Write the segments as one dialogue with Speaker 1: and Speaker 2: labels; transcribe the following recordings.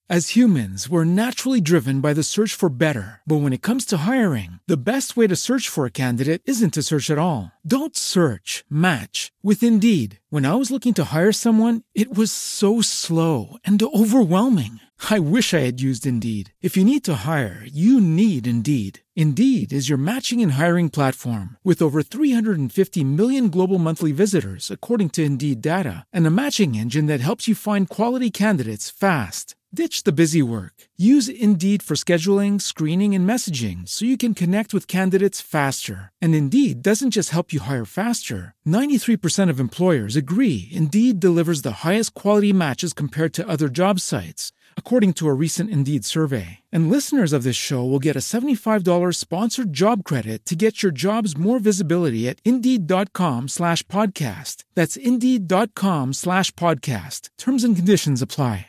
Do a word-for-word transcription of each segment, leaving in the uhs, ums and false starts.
Speaker 1: As humans, we're naturally driven by the search for better. But when it comes to hiring, the best way to search for a candidate isn't to search at all. Don't search, match with Indeed. When I was looking to hire someone, it was so slow and overwhelming. I wish I had used Indeed. If you need to hire, you need Indeed. Indeed is your matching and hiring platform with over three hundred fifty million global monthly visitors, according to Indeed data, and a matching engine that helps you find quality candidates fast. Ditch the busy work. Use Indeed for scheduling, screening, and messaging so you can connect with candidates faster. And Indeed doesn't just help you hire faster. ninety-three percent of employers agree Indeed delivers the highest quality matches compared to other job sites, according to a recent Indeed survey. And listeners of this show will get a seventy-five dollars sponsored job credit to get your jobs more visibility at Indeed.com slash podcast. That's Indeed.com slash podcast. Terms and conditions apply.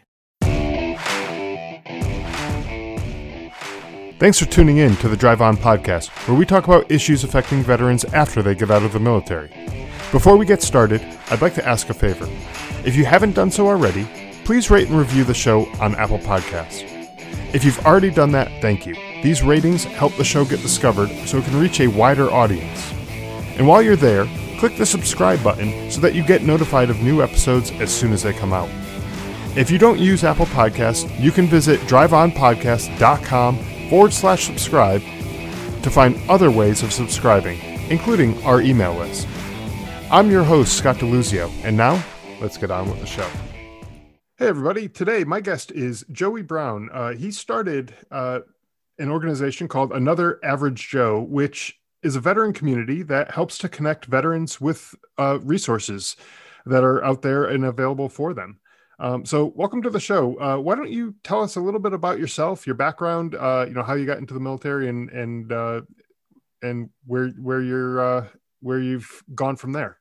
Speaker 2: Thanks for tuning in to the Drive On podcast, where we talk about issues affecting veterans after they get out of the military. Before we get started, I'd like to ask a favor. If you haven't done so already, please rate and review the show on Apple Podcasts. If you've already done that, thank you. These ratings help the show get discovered so it can reach a wider audience. And while you're there, click the subscribe button so that you get notified of new episodes as soon as they come out. If you don't use Apple Podcasts, you can visit driveonpodcast.com forward slash subscribe to find other ways of subscribing, including our email list. I'm your host, Scott DeLuzio, and now let's get on with the show. Hey, everybody. Today, my guest is Joey Brown. Uh, he started uh, an organization called Another Average Joe, which is a veteran community that helps to connect veterans with uh, resources that are out there and available for them. Um, so welcome to the show. Uh, why don't you tell us a little bit about yourself, your background, uh, you know, how you got into the military and, and, uh, and where, where you're, uh, where you've gone from there.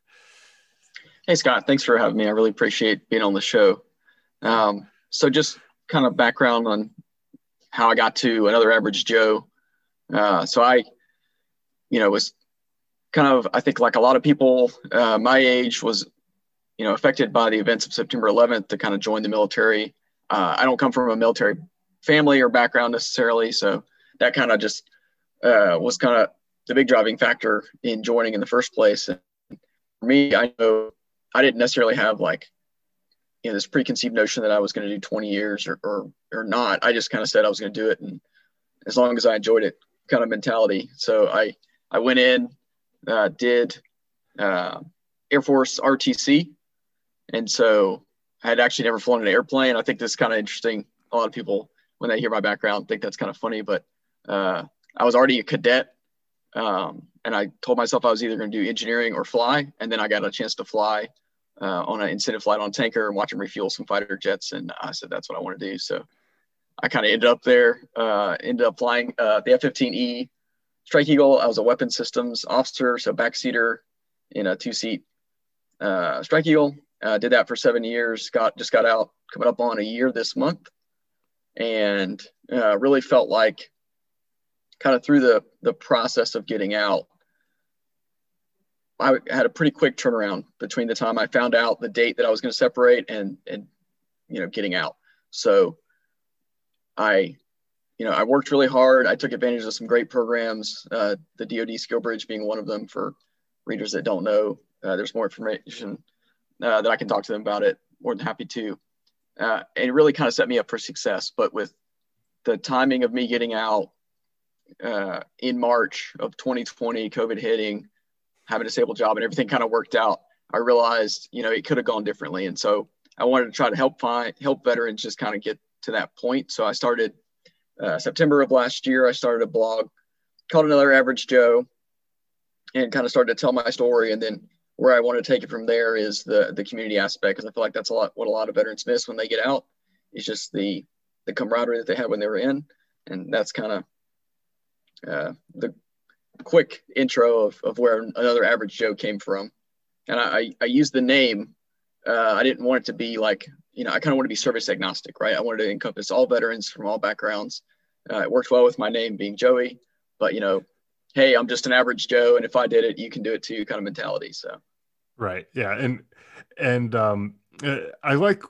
Speaker 3: Hey, Scott, thanks for having me. I really appreciate being on the show. Um, so just kind of background on how I got to Another Average Joe. Uh, so I, you know, was kind of, I think like a lot of people, uh, my age was, you know, affected by the events of September eleventh to kind of join the military. Uh, I don't come from a military family or background necessarily. So that kind of just uh, was kind of the big driving factor in joining in the first place. And for me, I know I didn't necessarily have like, you know, this preconceived notion that I was going to do twenty years or, or, or not. I just kind of said I was going to do it. And as long as I enjoyed it kind of mentality. So I, I went in, uh, did uh, Air Force R T C. And so I had actually never flown an airplane. I think this is kind of interesting. A lot of people, when they hear my background, think that's kind of funny, but uh, I was already a cadet. Um, and I told myself I was either going to do engineering or fly. And then I got a chance to fly uh, on an incentive flight on a tanker and watch them refuel some fighter jets. And I said, that's what I want to do. So I kind of ended up there, uh, ended up flying uh, the F fifteen E Strike Eagle. I was a weapons systems officer, so backseater in a two-seat uh, Strike Eagle. Uh, did that for seven years, got just got out, coming up on a year this month, and uh, really felt like kind of through the, the process of getting out, I had a pretty quick turnaround between the time I found out the date that I was going to separate and, and, you know, getting out. So I, you know, I worked really hard. I took advantage of some great programs, uh, the D O D Skill Bridge being one of them. For readers that don't know, uh, there's more information Uh, that I can talk to them about it. More than happy to. Uh, and it really kind of set me up for success. But with the timing of me getting out uh, in March of twenty twenty, COVID hitting, having a stable job and everything kind of worked out, I realized, you know, it could have gone differently. And so I wanted to try to help find, help veterans just kind of get to that point. So I started uh, September of last year, I started a blog called Another Average Joe and kind of started to tell my story. And then where I want to take it from there is the the community aspect, because I feel like that's a lot what a lot of veterans miss when they get out. It's just the the camaraderie that they had when they were in, and that's kind of uh, the quick intro of of where Another Average Joe came from. And I I, I used the name. Uh, I didn't want it to be like, you know, I kind of want to be service agnostic, right? I wanted to encompass all veterans from all backgrounds. Uh, it worked well with my name being Joey, but you know, hey, I'm just an average Joe, and if I did it, you can do it too, kind of mentality. So,
Speaker 2: right, yeah, and and um, I like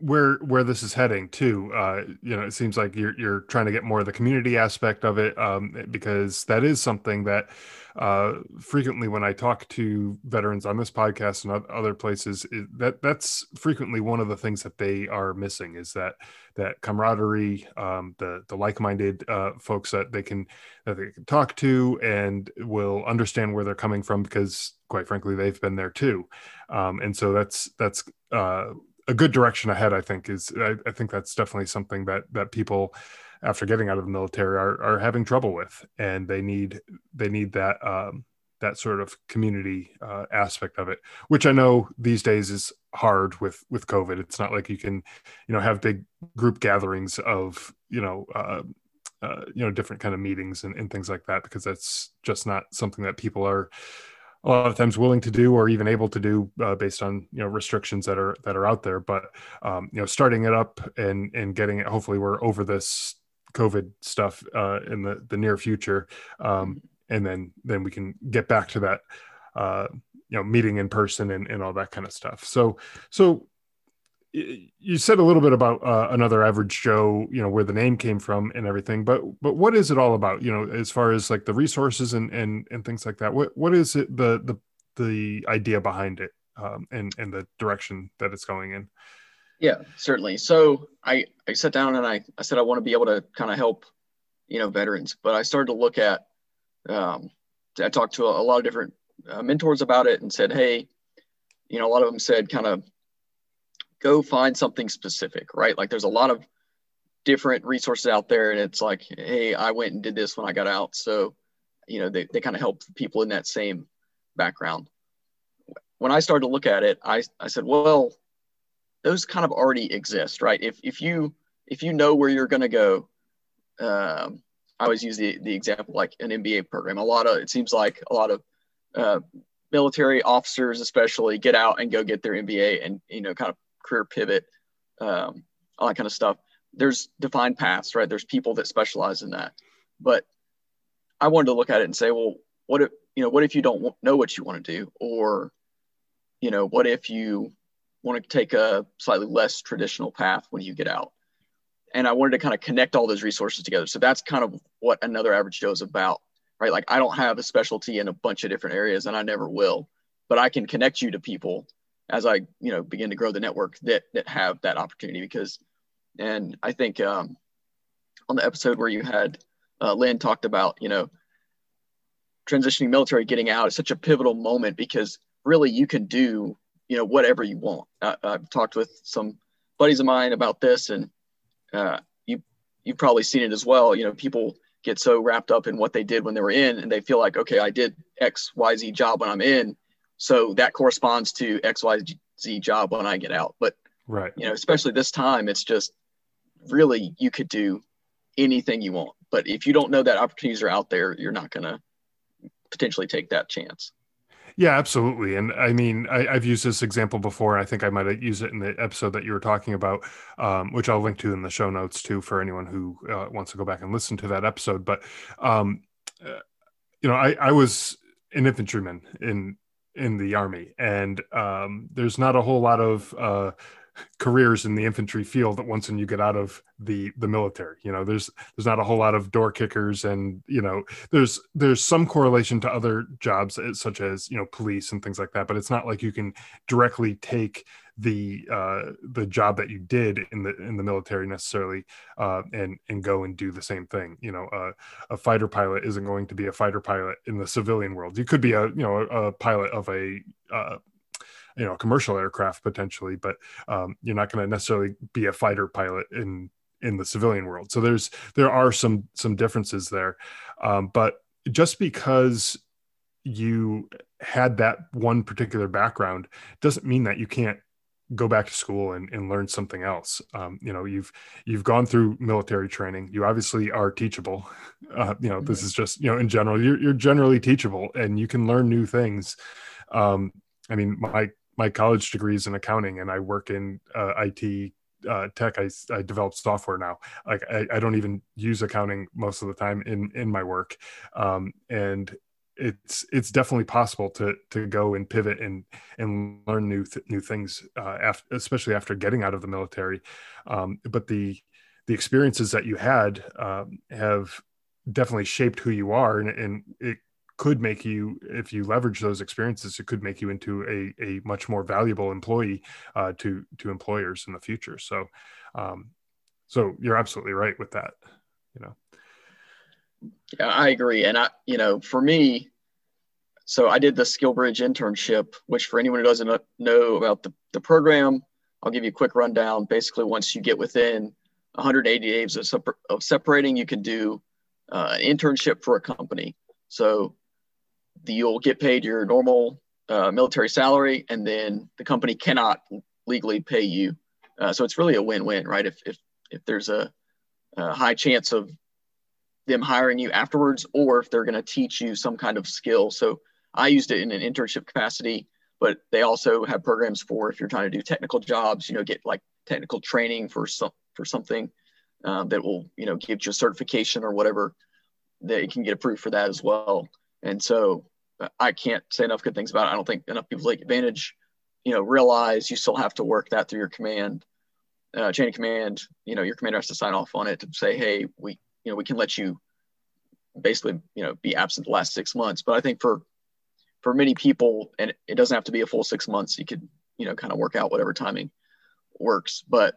Speaker 2: where where this is heading too. Uh, you know, it seems like you're you're trying to get more of the community aspect of it, um, because that is something that uh, frequently when I talk to veterans on this podcast and other places, is that that's frequently one of the things that they are missing is that that camaraderie, um, the the like-minded uh, folks that they can that they can talk to and will understand where they're coming from because, quite frankly, they've been there too, um, and so that's that's. Uh, a good direction ahead, I think is, I, I think that's definitely something that, that people after getting out of the military are, are having trouble with. And they need, they need that, um, that sort of community uh, aspect of it, which I know these days is hard with, with COVID. It's not like you can, you know, have big group gatherings of, you know, uh, uh, you know, different kind of meetings and, and things like that, because that's just not something that people are a lot of times willing to do or even able to do uh, based on, you know, restrictions that are that are out there. But um, you know, starting it up and and getting it, hopefully we're over this COVID stuff uh, in the the near future, um, and then then we can get back to that uh, you know, meeting in person and, and all that kind of stuff. So so you said a little bit about uh, Another Average Joe, you know, where the name came from and everything, but but what is it all about? You know, as far as like the resources and and and things like that. What what is it the the the idea behind it, um, and and the direction that it's going in?
Speaker 3: Yeah, certainly. So I I sat down and I I said I want to be able to kind of help, you know, veterans, but I started to look at. Um, I talked to a, a lot of different uh, mentors about it and said, hey, you know, a lot of them said kind of go find something specific, right? Like there's a lot of different resources out there and it's like, hey, I went and did this when I got out. So, you know, they, they kind of help people in that same background. When I started to look at it, I, I said, well, those kind of already exist, right? If, if you, if you know where you're going to go, um, I always use the, the example, like an M B A program, a lot of, it seems like a lot of, uh, military officers, especially get out and go get their M B A and, you know, kind of career pivot, um, all that kind of stuff. There's defined paths, right? There's people that specialize in that. But I wanted to look at it and say, well, what if, you know, what if you don't know what you want to do? Or, you know, what if you want to take a slightly less traditional path when you get out? And I wanted to kind of connect all those resources together. So that's kind of what Another Average Joe is about, right? Like I don't have a specialty in a bunch of different areas and I never will, but I can connect you to people as I, you know, begin to grow the network that, that have that opportunity. Because, and I think um, on the episode where you had uh, Lynn talked about, you know, transitioning military, getting out is such a pivotal moment because really you can do, you know, whatever you want. I, I've talked with some buddies of mine about this and uh, you, you've probably seen it as well. You know, people get so wrapped up in what they did when they were in and they feel like, okay, I did X, Y, Z job when I'm in. So that corresponds to X, Y, Z job when I get out. But,
Speaker 2: right,
Speaker 3: you know, especially this time, it's just really, you could do anything you want. But if you don't know that opportunities are out there, you're not going to potentially take that chance.
Speaker 2: Yeah, absolutely. And I mean, I, I've used this example before. I think I might have used it in the episode that you were talking about, um, which I'll link to in the show notes too, for anyone who uh, wants to go back and listen to that episode. But, um, uh, you know, I, I was an infantryman in in the Army, and um, there's not a whole lot of uh, careers in the infantry field that once when you get out of the the military, you know, there's there's not a whole lot of door kickers, and you know, there's there's some correlation to other jobs such as, you know, police and things like that, but it's not like you can directly take the uh the job that you did in the in the military necessarily uh and and go and do the same thing. You know, uh, a fighter pilot isn't going to be a fighter pilot in the civilian world. You could be a, you know, a, a pilot of a uh you know, commercial aircraft potentially, but um, you're not going to necessarily be a fighter pilot in in the civilian world. So there's there are some some differences there, um, but just because you had that one particular background doesn't mean that you can't go back to school and, and learn something else. Um, you know, you've you've gone through military training. You obviously are teachable. Uh, you know, mm-hmm. This is just, you know, in general, you're you're generally teachable and you can learn new things. Um, I mean, my my college degree is in accounting, and I work in uh, I T uh, tech. I, I develop software now. Like I, I don't even use accounting most of the time in in my work, um, and it's it's definitely possible to to go and pivot and and learn new th- new things, uh, after, especially after getting out of the military. Um, but the the experiences that you had, um, have definitely shaped who you are, and, and it could make you, if you leverage those experiences, it could make you into a a much more valuable employee, uh, to to employers in the future. So, um, so you're absolutely right with that. You know.
Speaker 3: Yeah, I agree. And I, you know, for me, so I did the SkillBridge internship, which for anyone who doesn't know about the, the program, I'll give you a quick rundown. Basically, once you get within one hundred eighty days of, separ- of separating, you can do uh, an internship for a company. So the, you'll get paid your normal uh, military salary, and then the company cannot legally pay you. Uh, so it's really a win-win, right? If if if there's a, a high chance of them hiring you afterwards, or if they're going to teach you some kind of skill. So I used it in an internship capacity, but they also have programs for if you're trying to do technical jobs, you know, get like technical training for some for something um, that will, you know, give you a certification or whatever, that you can get approved for that as well. And so I can't say enough good things about it. I don't think enough people take advantage, you know, realize you still have to work that through your command, uh, chain of command. You know, your commander has to sign off on it to say, hey, we, you know, we can let you basically, you know, be absent the last six months. But I think for, for many people, and it doesn't have to be a full six months, you could, you know, kind of work out whatever timing works. But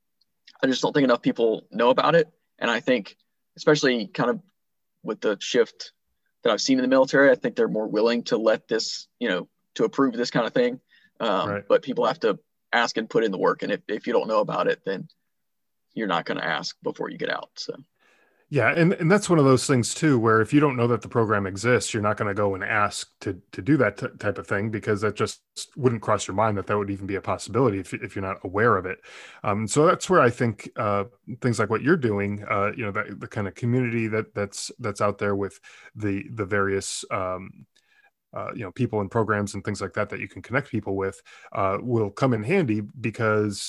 Speaker 3: I just don't think enough people know about it. And I think, especially kind of with the shift that I've seen in the military, I think they're more willing to let this, you know, to approve this kind of thing. Um,
Speaker 2: Right.
Speaker 3: But people have to ask and put in the work. And if, if you don't know about it, then you're not going to ask before you get out. So.
Speaker 2: Yeah, and, and that's one of those things too, where if you don't know that the program exists, you're not going to go and ask to to do that t- type of thing, because that just wouldn't cross your mind that that would even be a possibility if, if you're not aware of it. Um, so that's where I think uh, things like what you're doing, uh, you know, that, the kind of community that that's that's out there with the the various um, uh, you know, people and programs and things like that that you can connect people with, uh, will come in handy, because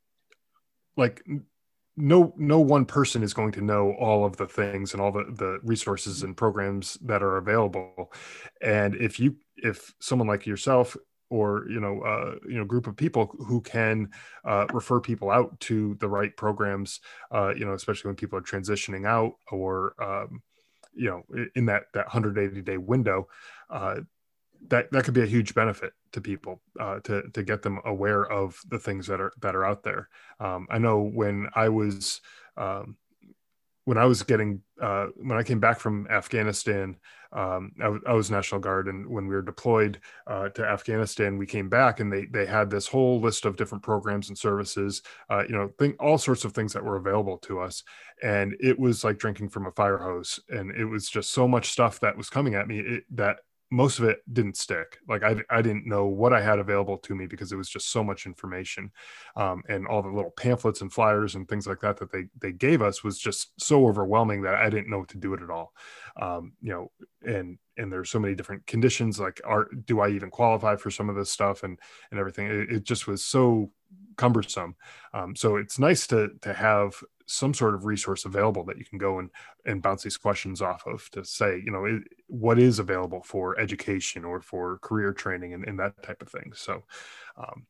Speaker 2: like no no one person is going to know all of the things and all the the resources and programs that are available. And if you if someone like yourself, or you know uh you know group of people who can uh refer people out to the right programs, uh you know especially when people are transitioning out, or um you know in that that one hundred eighty day window, uh that that could be a huge benefit to people, uh, to to get them aware of the things that are that are out there. Um, I know when I was um, when I was getting uh, when I came back from Afghanistan, um, I, w- I was National Guard, and when we were deployed uh, to Afghanistan, we came back and they they had this whole list of different programs and services, uh, you know, think all sorts of things that were available to us, and it was like drinking from a fire hose, and it was just so much stuff that was coming at me, it, that most of it didn't stick. Like I, I didn't know what I had available to me, because it was just so much information, um, and all the little pamphlets and flyers and things like that that they they gave us was just so overwhelming that I didn't know what to do with it all. Um, you know, and and there's so many different conditions. Like, are do I even qualify for some of this stuff, and and everything? It, it just was so cumbersome. Um, so it's nice to to have some sort of resource available that you can go and and bounce these questions off of, to say, you know, it, what is available for education or for career training, and, and that type of thing. So, um,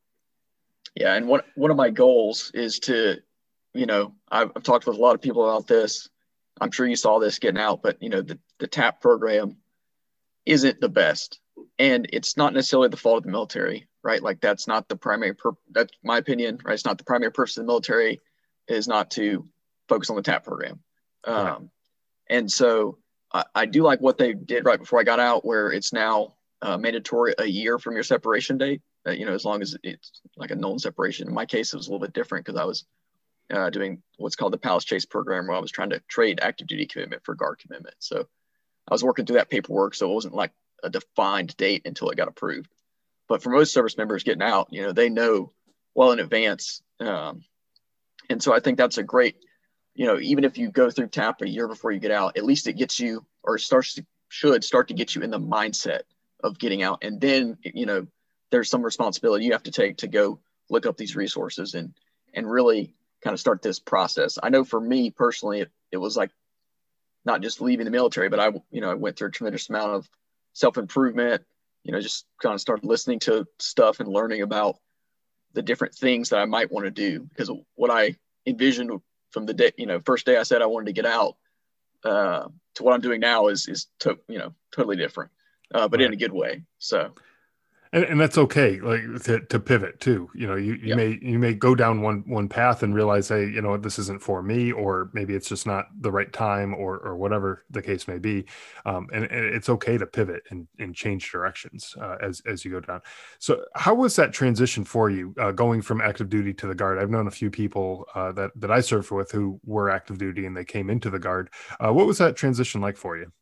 Speaker 3: Yeah. And one, one of my goals is to, you know, I've, I've talked with a lot of people about this. I'm sure you saw this getting out, but you know, the, the TAP program isn't the best, and it's not necessarily the fault of the military, right? Like that's not the primary, pur- that's my opinion, right? It's not the primary purpose of the military is not to focus on the TAP program. Um,
Speaker 2: right.
Speaker 3: And so I, I do like what they did right before I got out, where it's now uh, mandatory a year from your separation date, uh, you know, as long as it's like a known separation. In my case, it was a little bit different because I was uh, doing what's called the Palace Chase program, where I was trying to trade active duty commitment for guard commitment. So I was working through that paperwork. So it wasn't like a defined date until it got approved. But for most service members getting out, you know, they know well in advance. Um, and so I think that's a great, you know, even if you go through TAP a year before you get out, at least it gets you, or starts to, should start to get you in the mindset of getting out. And then, you know, there's some responsibility you have to take to go look up these resources and, and really kind of start this process. I know for me personally, it, it was like not just leaving the military, but I, you know, I went through a tremendous amount of self-improvement, you know, just kind of started listening to stuff and learning about the different things that I might want to do, because what I envisioned from the day, you know, first day I said I wanted to get out, uh, to what I'm doing now is, is, to, you know, totally different, uh, but right. in a good way. So.
Speaker 2: And, and that's okay, like to, to pivot too. You know, you, you yep. may you may go down one one path and realize, hey, you know, this isn't for me, or maybe it's just not the right time, or or whatever the case may be. Um, and, and it's okay to pivot and, and change directions uh, as as you go down. So, how was that transition for you, uh, going from active duty to the Guard? I've known a few people uh, that that I served with who were active duty and they came into the Guard. Uh, what was that transition like for you?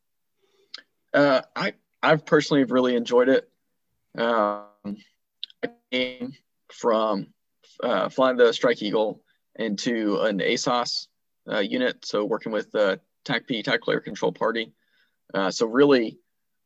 Speaker 3: Uh, I I've personally really enjoyed it. Um, I came from uh, flying the Strike Eagle into an A S O S uh, unit, so working with the T A C P, Tactical Air Control Party. Uh, so really,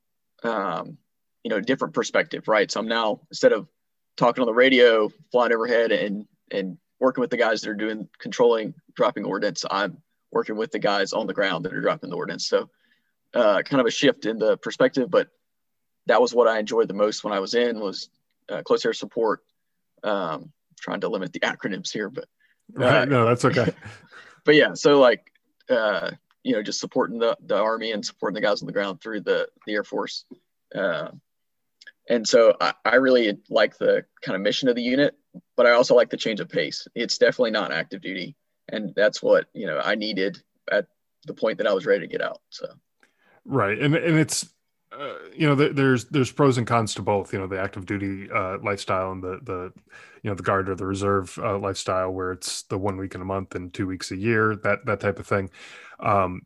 Speaker 3: um, you know, different perspective, right? So I'm now, instead of talking on the radio, flying overhead and and working with the guys that are doing controlling, dropping ordnance, I'm working with the guys on the ground that are dropping the ordnance. So uh, kind of a shift in the perspective, but that was what I enjoyed the most when I was in, was uh, close air support. Um, trying to limit the acronyms here, but uh,
Speaker 2: right, no, that's okay.
Speaker 3: But yeah, so like uh, you know, just supporting the the Army and supporting the guys on the ground through the the Air Force. Uh, and so I, I really like the kind of mission of the unit, but I also like the change of pace. It's definitely not active duty, and that's what, you know, I needed at the point that I was ready to get out. So
Speaker 2: right, and and it's. Uh, you know, th- there's there's pros and cons to both. You know, the active duty uh, lifestyle and the the you know the Guard or the reserve uh, lifestyle, where it's the one week in a month and two weeks a year, that that type of thing. Um,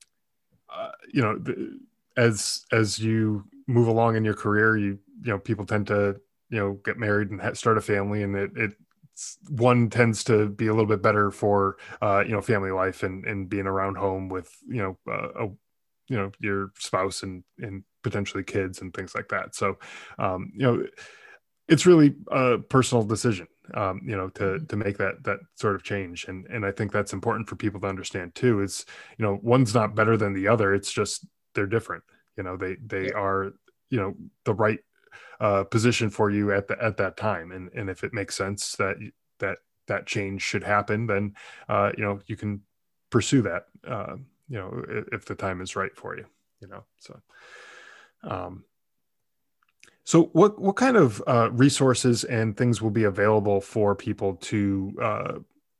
Speaker 2: uh, you know, the, as as you move along in your career, you you know people tend to you know get married and ha- start a family, and it it one tends to be a little bit better for uh, you know family life and and being around home with you know uh, a you know your spouse and and potentially kids and things like that. So um you know it's really a personal decision um you know to to make that that sort of change, and and I think that's important for people to understand too. Is you know one's not better than the other, it's just they're different. You know they they yeah. are you know the right uh position for you at the at that time, and and if it makes sense that that that change should happen, then uh you know you can pursue that uh you know, if the time is right for you, you know, so, um, so what, what kind of, uh, resources and things will be available for people to, uh,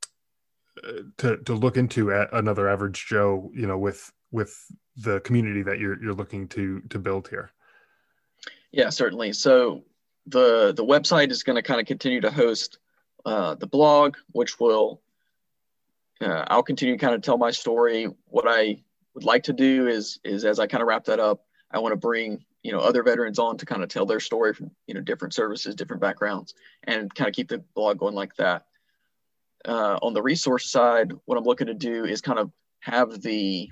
Speaker 2: to, to look into at Another Average Joe, you know, with, with the community that you're, you're looking to, to build here?
Speaker 3: Yeah, certainly. So the, the website is going to kind of continue to host, uh, the blog, which will, Uh, I'll continue to kind of tell my story. What I would like to do is, is as I kind of wrap that up, I want to bring, you know, other veterans on to kind of tell their story from, you know, different services, different backgrounds, and kind of keep the blog going like that. Uh, on the resource side, what I'm looking to do is kind of have the,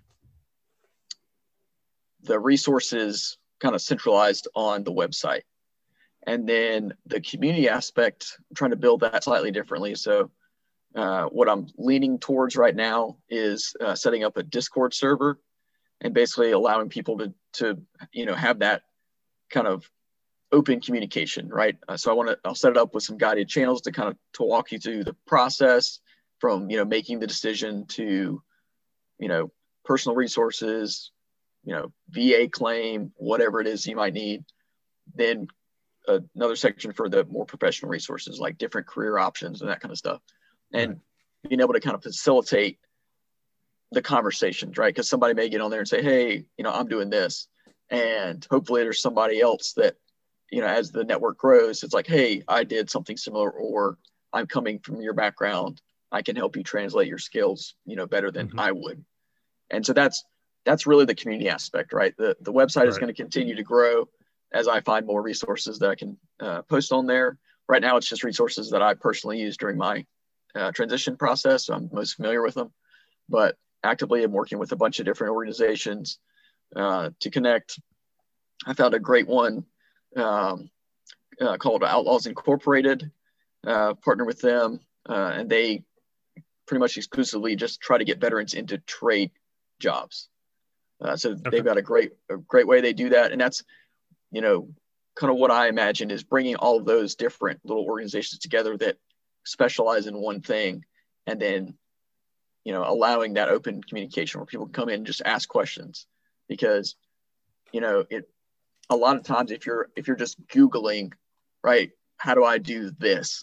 Speaker 3: the resources kind of centralized on the website. And then the community aspect, I'm trying to build that slightly differently. So Uh, what I'm leaning towards right now is uh, setting up a Discord server and basically allowing people to, to, you know, have that kind of open communication, right? Uh, so I want to, I'll set it up with some guided channels to kind of, to walk you through the process from, you know, making the decision to, you know, personal resources, you know, V A claim, whatever it is you might need. Then uh, another section for the more professional resources, like different career options and that kind of stuff. And right. being able to kind of facilitate the conversations, right? Because somebody may get on there and say, hey, you know, I'm doing this. And hopefully there's somebody else that, you know, as the network grows, it's like, hey, I did something similar, or I'm coming from your background. I can help you translate your skills, you know, better than mm-hmm. I would. And so that's, that's really the community aspect, right? The, the website right. is going to continue to grow as I find more resources that I can uh, post on there. Right now, it's just resources that I personally use during my Uh, transition process. So I'm most familiar with them, but actively I'm working with a bunch of different organizations uh, to connect. I found a great one um, uh, called Outlaws Incorporated, uh, partner with them, uh, and they pretty much exclusively just try to get veterans into trade jobs. Uh, so
Speaker 2: Okay.
Speaker 3: they've got a great, a great way they do that. And that's, you know, kind of what I imagine is bringing all of those different little organizations together that specialize in one thing, and then, you know, allowing that open communication where people can come in and just ask questions. Because, you know, it, a lot of times if you're, if you're just Googling, right, how do I do this?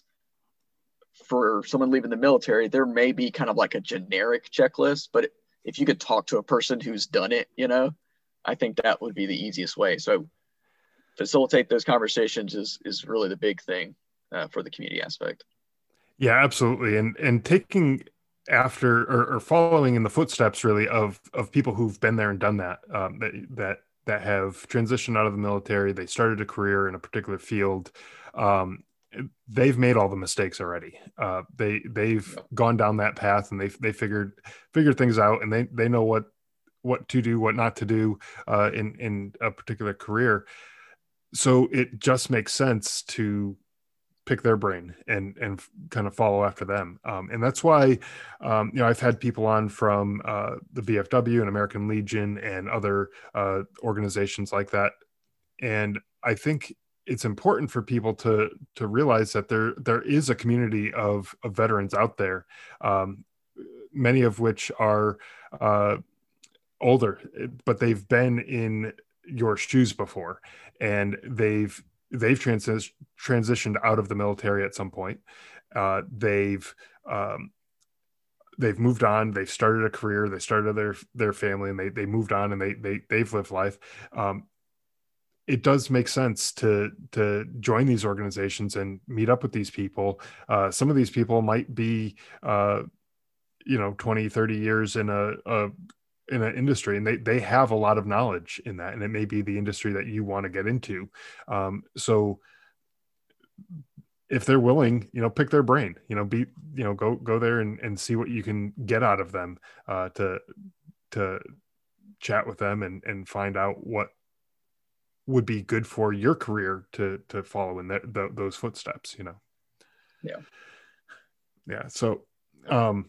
Speaker 3: For someone leaving the military, there may be kind of like a generic checklist, but if you could talk to a person who's done it, you know, I think that would be the easiest way. So facilitate those conversations is, is really the big thing uh, for the community aspect.
Speaker 2: Yeah, absolutely. And, and taking after or, or following in the footsteps really of, of people who've been there and done that, um, that, that, that have transitioned out of the military, they started a career in a particular field. Um, they've made all the mistakes already. Uh, they, they've
Speaker 3: Yeah.
Speaker 2: gone down that path, and they they figured, figured things out, and they, they know what, what to do, what not to do, uh, in, in a particular career. So it just makes sense to pick their brain and, and kind of follow after them. Um, and that's why, um, you know, I've had people on from, uh, the V F W and American Legion and other, uh, organizations like that. And I think it's important for people to to realize that there there is a community of, of veterans out there, um, many of which are uh, older, but they've been in your shoes before, and they've they've transi- transitioned out of the military at some point. Uh, they've um, they've moved on. They've started a career. They started their their family, and they they moved on, and they they they've lived life. Um, it does make sense to to join these organizations and meet up with these people. Uh, some of these people might be, uh, you know, twenty, thirty years in a, a in an industry, and they they have a lot of knowledge in that, and it may be the industry that you want to get into. Um, so if they're willing, you know, pick their brain, you know, be, you know, go go there and, and see what you can get out of them, uh, to to chat with them and and find out what would be good for your career to to follow in that, the, those footsteps, you know.
Speaker 3: Yeah.
Speaker 2: Yeah. So, um,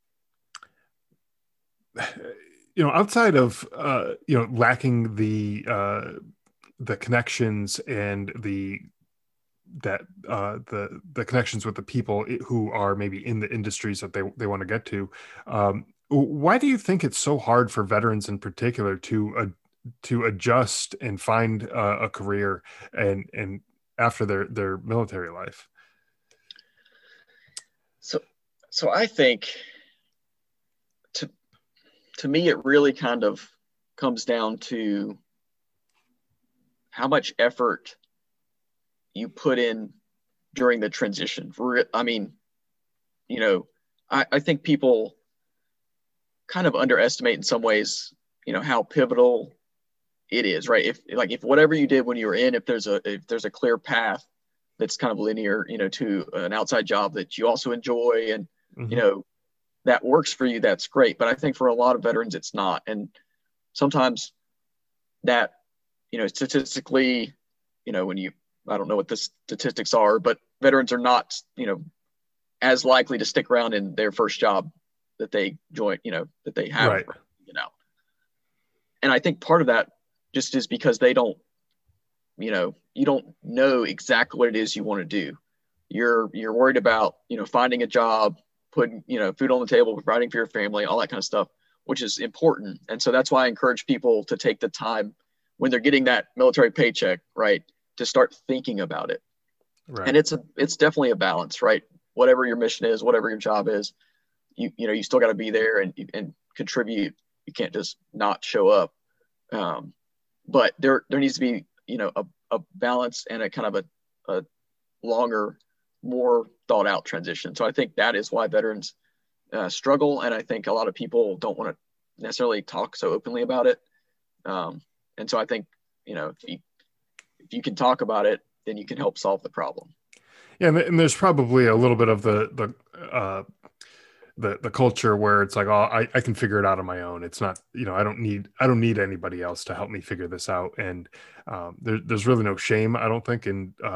Speaker 2: you know, outside of, uh, you know, lacking the, uh, the connections and the, that, uh, the, the connections with the people who are maybe in the industries that they, they want to get to, um, why do you think it's so hard for veterans in particular to, uh, to adjust and find uh, a career and, and after their, their military life?
Speaker 3: So, so I think to, to me, it really kind of comes down to how much effort you put in during the transition. I mean, you know, I, I think people kind of underestimate in some ways, you know, how pivotal it is, right? If like, if whatever you did when you were in, if there's a, if there's a clear path that's kind of linear, you know, to an outside job that you also enjoy and, mm-hmm. you know, that works for you, that's great. But I think for a lot of veterans, it's not. And sometimes that, you know, statistically, you know, when you, I don't know what the statistics are, but veterans are not, you know, as likely to stick around in their first job that they join, you know, that they have,
Speaker 2: right.
Speaker 3: you know. And I think part of that just is because they don't, you know, you don't know exactly what it is you want to do. You're, you're worried about, you know, finding a job, putting, you know, food on the table, providing for your family, all that kind of stuff, which is important. And so that's why I encourage people to take the time when they're getting that military paycheck, right, to start thinking about it. Right. And it's a, it's definitely a balance, right? Whatever your mission is, whatever your job is, you, you know, you still got to be there and, and contribute. You can't just not show up. Um, but there, there needs to be, you know, a, a balance and a kind of a, a longer, more thought out transition. So I think that is why veterans uh, struggle. And I think a lot of people don't want to necessarily talk so openly about it. Um, and so I think, you know, if you, if you can talk about it, then you can help solve the problem.
Speaker 2: Yeah. And there's probably a little bit of the, the, uh, the, the culture where it's like, oh, I, I can figure it out on my own. It's not, you know, I don't need, I don't need anybody else to help me figure this out. And um, there, there's really no shame, I don't think, in uh,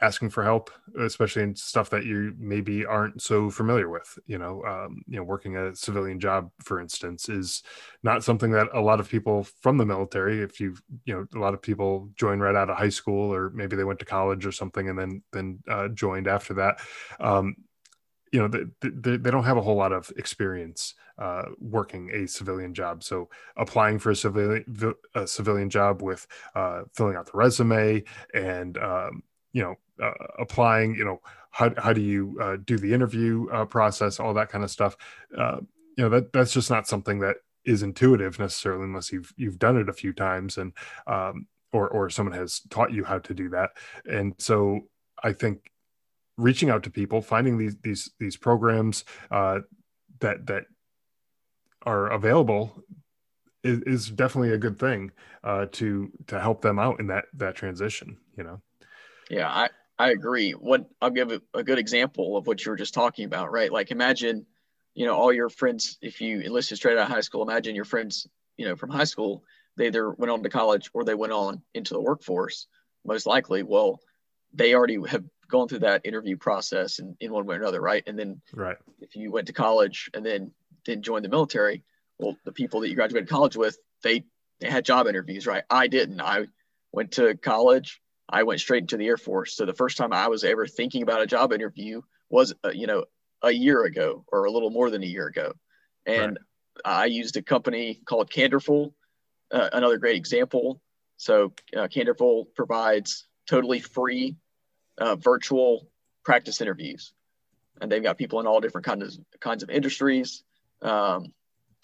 Speaker 2: asking for help, especially in stuff that you maybe aren't so familiar with. You know, um, you know, working a civilian job, for instance, is not something that a lot of people from the military, if you, you know, a lot of people join right out of high school, or maybe they went to college or something and then, then uh, joined after that. Um, you know, they, they, they don't have a whole lot of experience uh, working a civilian job. So applying for a civilian, a civilian job with uh, filling out the resume and, um, you know, uh, applying, you know, how, how do you uh, do the interview uh, process, all that kind of stuff. Uh, you know, that that's just not something that is intuitive necessarily, unless you've, you've done it a few times and, um, or, or someone has taught you how to do that. And so I think reaching out to people, finding these, these, these programs uh, that, that are available is, is definitely a good thing uh, to, to help them out in that, that transition, you know?
Speaker 3: Yeah, I, I agree. What I'll give a, a good example of what you were just talking about, right? Like imagine, you know, all your friends, if you enlisted straight out of high school, imagine your friends, you know, from high school, they either went on to college or they went on into the workforce, most likely. Well, they already have gone through that interview process in, in one way or another, right? And then
Speaker 2: right.
Speaker 3: if you went to college and then then joined the military, well, the people that you graduated college with, they they had job interviews, right? I didn't. I went to college. I went straight into the Air Force. So the first time I was ever thinking about a job interview was, uh, you know, a year ago or a little more than a year ago. And right. I used a company called Canderful, uh, another great example. So uh, Canderful provides totally free uh, virtual practice interviews. And they've got people in all different kinds of, kinds of industries. Um,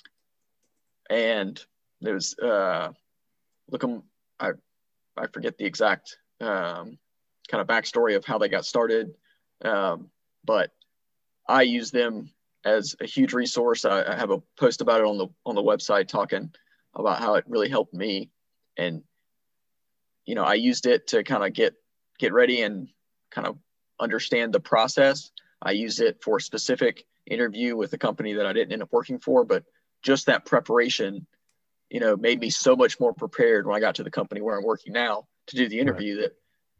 Speaker 3: and there's, uh, look, I, I forget the exact um, kind of backstory of how they got started. Um, but I use them as a huge resource. I, I have a post about it on the, on the website talking about how it really helped me. And, you know, I used it to kind of get, get ready and kind of understand the process. I used it for a specific interview with a company that I didn't end up working for, but just that preparation, you know, made me so much more prepared when I got to the company where I'm working now to do the interview right. that,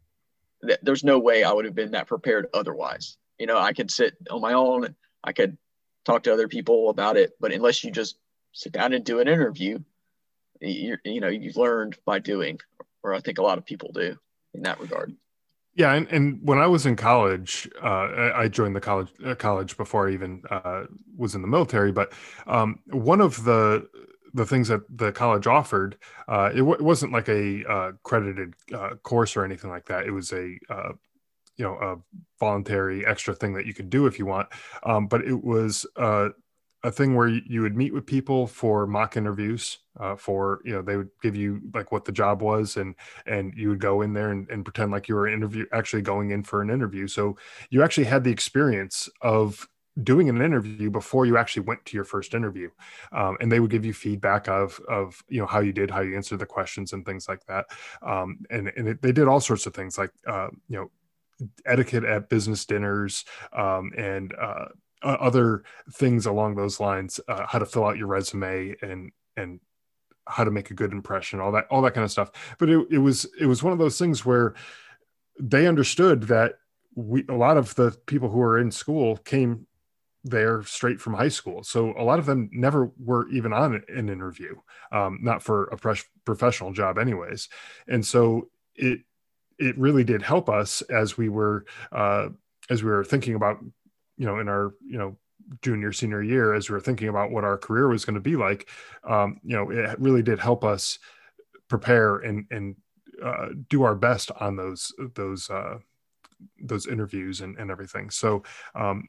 Speaker 3: that there's no way I would have been that prepared otherwise. You know, I could sit on my own and I could talk to other people about it, but unless you just sit down and do an interview, you, you know, you've learned by doing, or I think a lot of people do in that regard.
Speaker 2: Yeah, and, and when I was in college, uh, I joined the college uh, college before I even uh, was in the military. But um, one of the the things that the college offered, uh, it, w- it wasn't like a uh, credited uh, course or anything like that. It was a uh, you know a voluntary extra thing that you could do if you want. Um, but it was uh, a thing where you would meet with people for mock interviews uh, for, you know, they would give you like what the job was and, and you would go in there and, and pretend like you were interview actually going in for an interview. So you actually had the experience of doing an interview before you actually went to your first interview. Um, and they would give you feedback of, of, you know, how you did, how you answered the questions and things like that. Um, and and it, they did all sorts of things like, uh, you know, etiquette at business dinners um, and, uh, Uh, other things along those lines, uh, how to fill out your resume and, and how to make a good impression, all that, all that kind of stuff. But it, it was, it was one of those things where they understood that we, a lot of the people who were in school came there straight from high school. So a lot of them never were even on an interview, um, not for a pre- professional job anyways. And so it, it really did help us as we were, uh, as we were thinking about, you know, in our, you know, junior, senior year, as we were thinking about what our career was going to be like, um, you know, it really did help us prepare and, and uh, do our best on those, those, uh, those interviews and, and everything. So, um,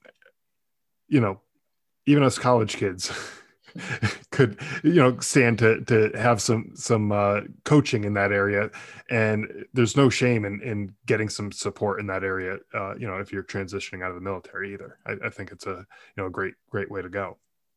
Speaker 2: you know, even us college kids could, you know, stand to, to have some, some uh, coaching in that area. And there's no shame in, in getting some support in that area. Uh, you know, if you're transitioning out of the military either, I, I think it's a, you know, a great, great way to go.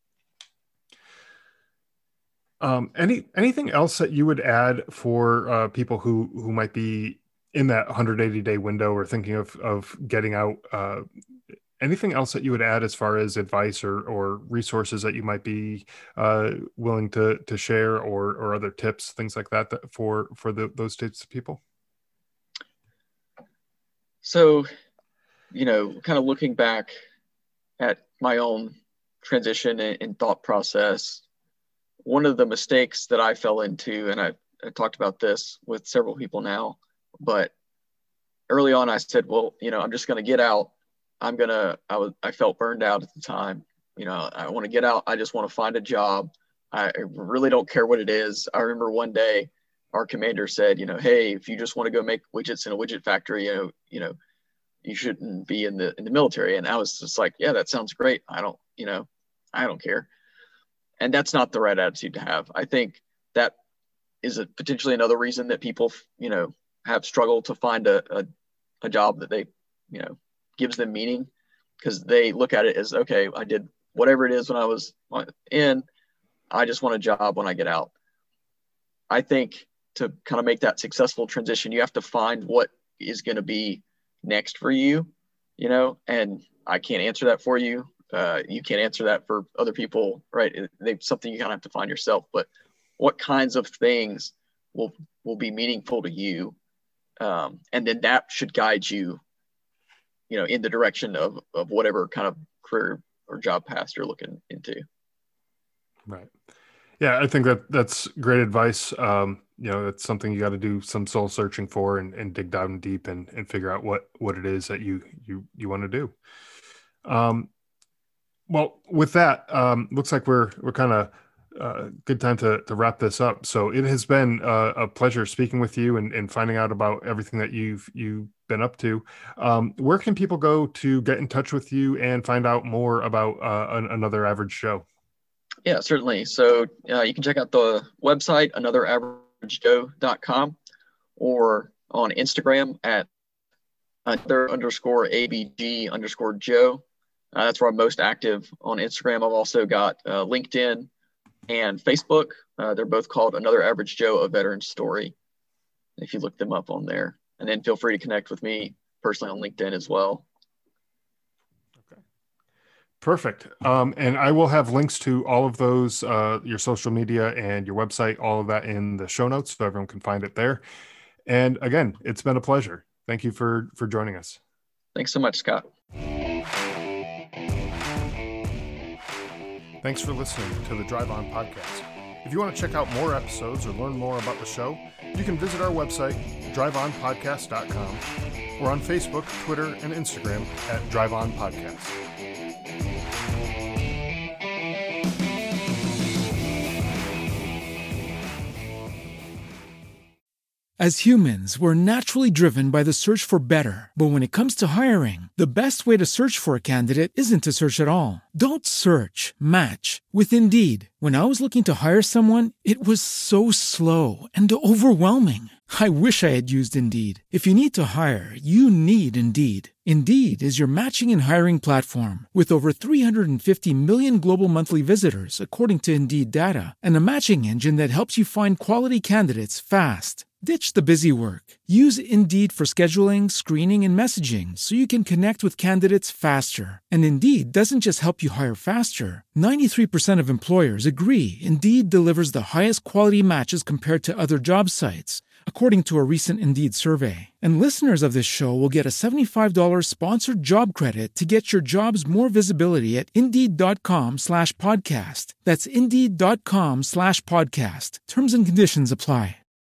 Speaker 2: Um, any, anything else that you would add for uh, people who, who might be in that one hundred eighty day window or thinking of, of getting out, uh, anything else that you would add as far as advice or, or resources that you might be uh, willing to, to share or, or other tips, things like that, that for, for the, those types of people?
Speaker 3: So, you know, kind of looking back at my own transition and, and thought process, one of the mistakes that I fell into, and I, I talked about this with several people now, but early on I said, well, you know, I'm just going to get out. I'm going to, I was, I felt burned out at the time. You know, I want to get out. I just want to find a job. I really don't care what it is. I remember one day our commander said, you know, hey, if you just want to go make widgets in a widget factory, you know, you know, you shouldn't be in the in the military. And I was just like, yeah, that sounds great. I don't, you know, I don't care. And that's not the right attitude to have. I think that is a, potentially another reason that people, you know, have struggled to find a, a, a job that they, you know, gives them meaning, because they look at it as, okay, I did whatever it is when I was in, I just want a job when I get out. I think to kind of make that successful transition, you have to find what is going to be next for you, you know, and I can't answer that for you. Uh, you can't answer that for other people, right? It's something you kind of have to find yourself, but what kinds of things will, will be meaningful to you. Um, and then that should guide you, you know, in the direction of, of whatever kind of career or job path you're looking into.
Speaker 2: Right. Yeah, I think that that's great advice. Um, you know, it's something you got to do some soul searching for, and, and dig down deep and, and figure out what, what it is that you, you, you want to do. Um, well, with that, um, looks like we're, we're kind of uh, good time to, to wrap this up. So it has been uh, a pleasure speaking with you and, and finding out about everything that you've, you've been up to. Um, where can people go to get in touch with you and find out more about uh, an, Another Average Joe?
Speaker 3: Yeah, certainly. So uh, you can check out the website, another average joe dot com, or on Instagram at another underscore abg underscore joe. Uh, that's where I'm most active on Instagram. I've also got uh, LinkedIn and Facebook. Uh, they're both called Another Average Joe, A Veteran Story, if you look them up on there. And then feel free to connect with me personally on LinkedIn as well.
Speaker 2: Perfect. Um, and I will have links to all of those, uh, your social media and your website, all of that in the show notes, so everyone can find it there. And again, it's been a pleasure. Thank you for, for joining us.
Speaker 3: Thanks so much, Scott.
Speaker 2: Thanks for listening to the Drive On Podcast. If you want to check out more episodes or learn more about the show, you can visit our website, drive on podcast dot com, or on Facebook, Twitter, and Instagram at Drive On Podcast.
Speaker 1: As humans, we're naturally driven by the search for better. But when it comes to hiring, the best way to search for a candidate isn't to search at all. Don't search, match with Indeed. When I was looking to hire someone, it was so slow and overwhelming. I wish I had used Indeed. If you need to hire, you need Indeed. Indeed is your matching and hiring platform with over three hundred fifty million global monthly visitors, according to Indeed data, and a matching engine that helps you find quality candidates fast. Ditch the busy work. Use Indeed for scheduling, screening, and messaging so you can connect with candidates faster. And Indeed doesn't just help you hire faster. ninety-three percent of employers agree Indeed delivers the highest quality matches compared to other job sites, according to a recent Indeed survey. And listeners of this show will get a seventy-five dollars sponsored job credit to get your jobs more visibility at Indeed.com slash podcast. That's Indeed.com slash podcast. Terms and conditions apply.